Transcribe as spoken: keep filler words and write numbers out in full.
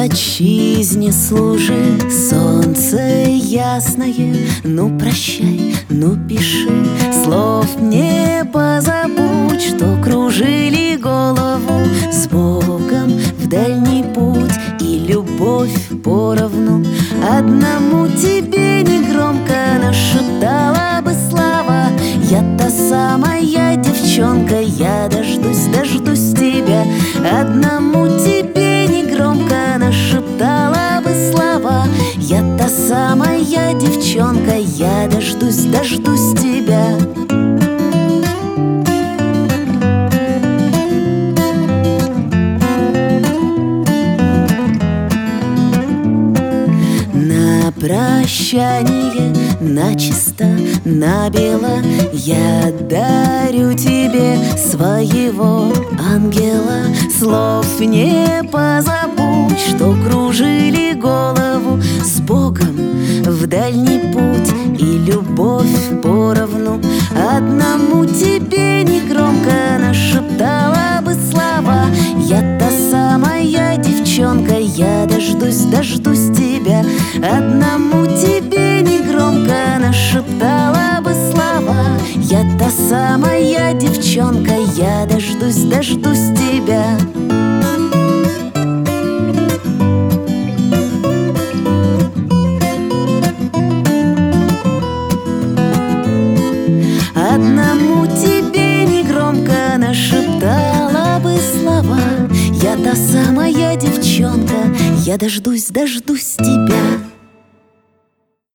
отчизне служи, солнце ясное. Ну прощай, ну пиши, слов не позабудь, что кружили голову с Богом в дальний путь. И любовь поровну одному тебе негромко нашептала бы слава: я та самая девчонка, я дождусь, дождусь тебя. Одному тебе негромко нашептала бы слова: я та самая девчонка, я дождусь, дождусь тебя. На прощание, начисто, набело я дарю тебе своего ангела. Слов не позабудь, что кружили голову с Богом в дальний путь. И любовь поровну одному тебе негромко нашептала бы слова: я та самая девчонка, я дождусь, дождусь тебя. Одному тебе негромко нашептала бы слова: я та самая девчонка, я дождусь, дождусь тебя. Одному тебе негромко нашептала бы слова: я та самая девчонка, я дождусь, дождусь тебя.